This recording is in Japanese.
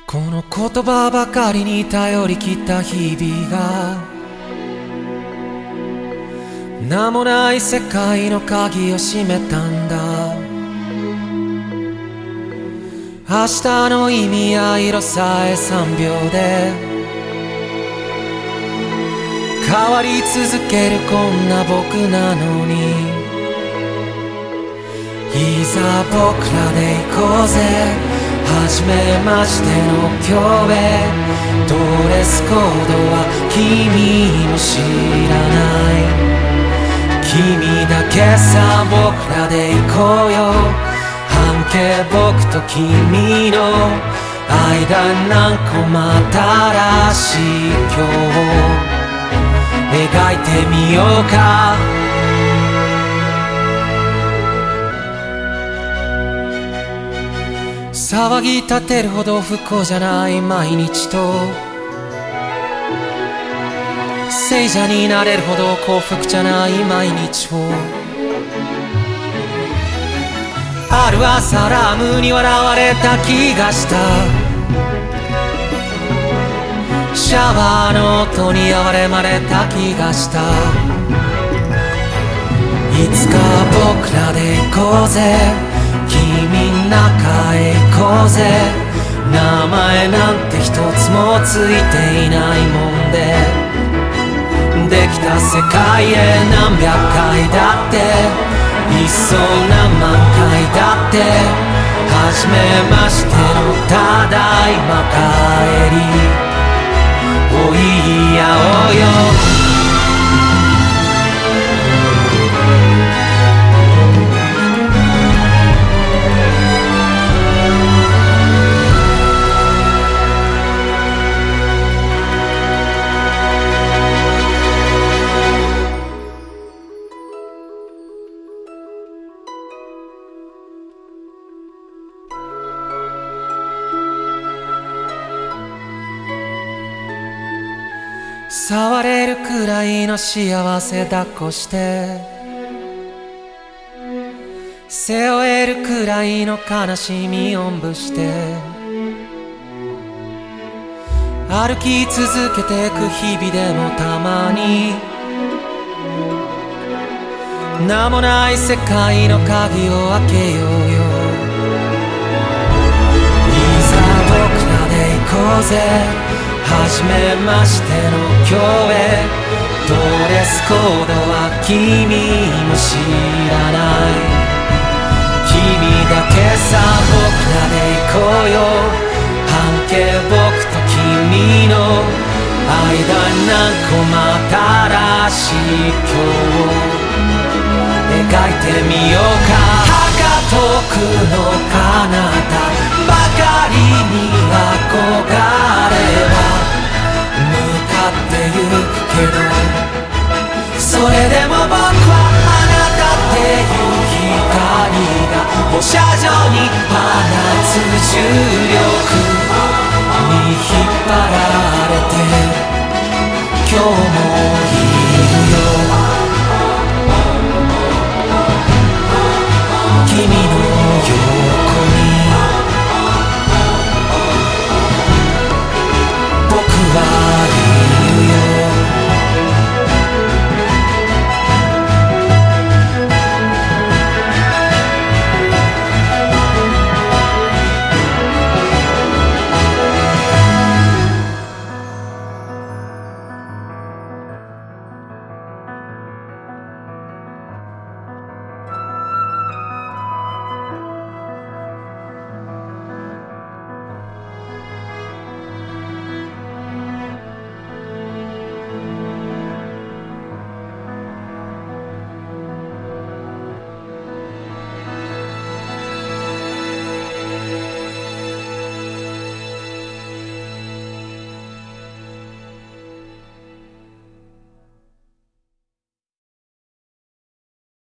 この言葉ばかりに頼りきった日々が名もない世界の鍵を閉めたんだ。明日の意味や色さえ3秒で変わり続けるこんな僕なのに、いざ僕らで行こうぜ、初めましての今日へ。ドレスコードは君も知らない、君だけさ僕らで行こうよ。半径僕と君の間何個また新しい今日を描いてみようか。騒ぎ立てるほど不幸じゃない毎日と、聖者になれるほど幸福じゃない毎日を、ある朝ラムに笑われた気がした。シャワーの音に哀れまれた気がした。いつか僕らで行こうぜ、君中へ行こうぜ。名前なんて一つもついていないもんで、できた世界へ何百回だって、いっそ何万回だって、初めましてのただいま帰りを言い合おうよ。触れるくらいの幸せ抱っこして、背負えるくらいの悲しみおんぶして、歩き続けてく日々でもたまに名もない世界の鍵を開けようよ。いざ僕らで行こうぜ、初めましての今日へ。ドレスコードは君も知らない、君だけさ僕らで行こうよ。半径僕と君の間何個また新しい今日を描いてみようか。はか遠くの